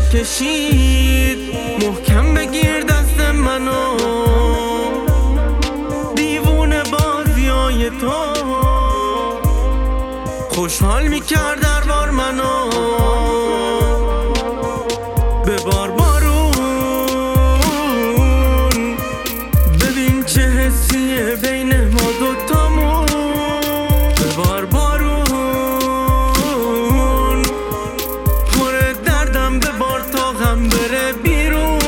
کشید محکم بگیر دست منو، دیوونه بازیای تو خوشحال میکرد در بار منو. ببار بارون ببین چه حسیه بین ما دوتامون. ببار بارون پر دردم، ببار تا غم بره بیرون.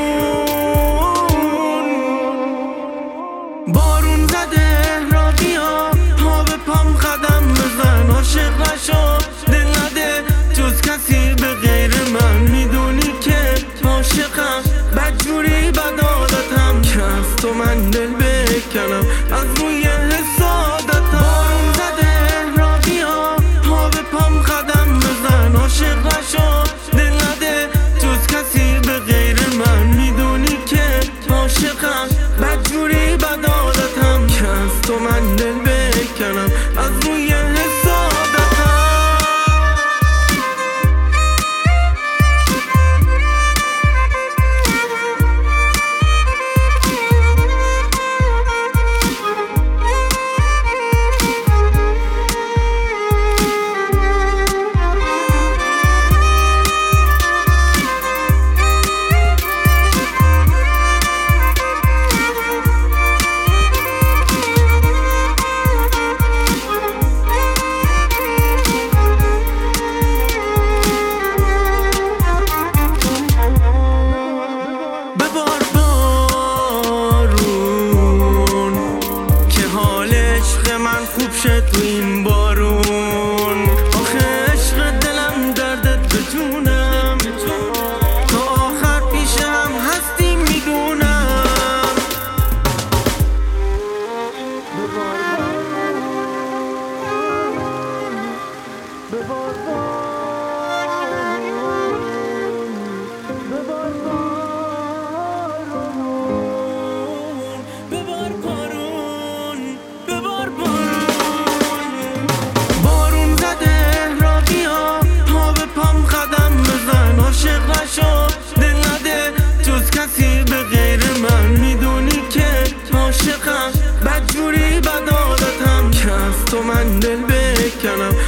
بارون زده را بیا پا به پام قدم بزن، عاشق نشو دل نده جز کسی به غیر من. میدونی که عاشقم بدجوری بد عادتم که از تو من دل بکنم از روی حسادتم. بارون زده را بیا پا به پام قدم بزن، عاشق نشو دل نده جز کسی به غیر من. میدونی که عاشقم بدجوری بد عادتم که از تو من دل بکنم از روی من خوب شد تو این بارون. آخه عشق دلم دردت به جونم، تا آخر پیش هم هستی میدونم. ببار عاشق نشو دل نده جز کسی به غیر من. میدونی که عاشقم بدجوری بد عادتم که از تو من دل بکنم